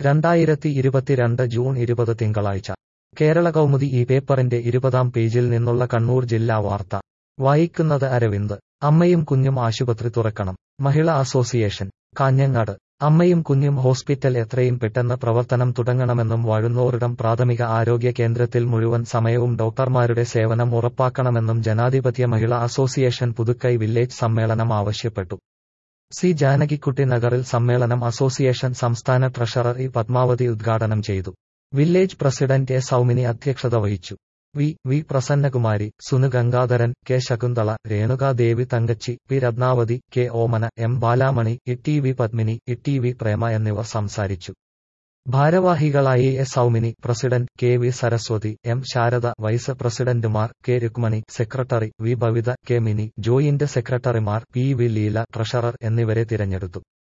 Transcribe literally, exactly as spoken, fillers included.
രണ്ടായിരത്തി ഇരുപത്തിരണ്ട് ജൂൺ ഇരുപത് തിങ്കളാഴ്ച കേരള കൗമുദി ഈ പേപ്പറിന്റെ ഇരുപതാം പേജിൽ നിന്നുള്ള കണ്ണൂർ ജില്ലാ വാർത്ത വായിക്കുന്നത് അരവിന്ദ്. അമ്മയും കുഞ്ഞും ആശുപത്രി തുറക്കണം. മഹിളാ അസോസിയേഷൻ കാഞ്ഞങ്ങാട്. അമ്മയും കുഞ്ഞും ഹോസ്പിറ്റൽ എത്രയും പെട്ടെന്ന് പ്രവർത്തനം തുടങ്ങണമെന്നും വഴുന്നോറിടം പ്രാഥമിക ആരോഗ്യ കേന്ദ്രത്തിൽ മുഴുവൻ സമയവും ഡോക്ടർമാരുടെ സേവനം ഉറപ്പാക്കണമെന്നും ജനാധിപത്യ മഹിളാ അസോസിയേഷൻ പുതുക്കൈ വില്ലേജ് സമ്മേളനം ആവശ്യപ്പെട്ടു. സി ജാനകിക്കുട്ടി നഗറിൽ സമ്മേളനം അസോസിയേഷൻ സംസ്ഥാന ട്രഷറർ ഇ പത്മാവതി ഉദ്ഘാടനം ചെയ്തു. വില്ലേജ് പ്രസിഡന്റ് എ സൗമിനി അധ്യക്ഷത വഹിച്ചു. V V Prasannakumari, Sunu Gangadharan, K Shakuntala, Renukadevi Thankachi, P Ratnavathi, K Omana, M Balamani, E T V Padmini, E T V Prema എന്നിവർ സംസാരിച്ചു. ഭാരവാഹികളായി A Soumini, president, K V Saraswathi, M Sharada, vice പ്രസിഡന്റുമാർ, K Rukmini, secretary, V Bhavitha, K Mini, joint സെക്രട്ടറിമാർ, പി വി ലീല, ട്രഷറർ എന്നിവരെ തിരഞ്ഞെടുത്തു.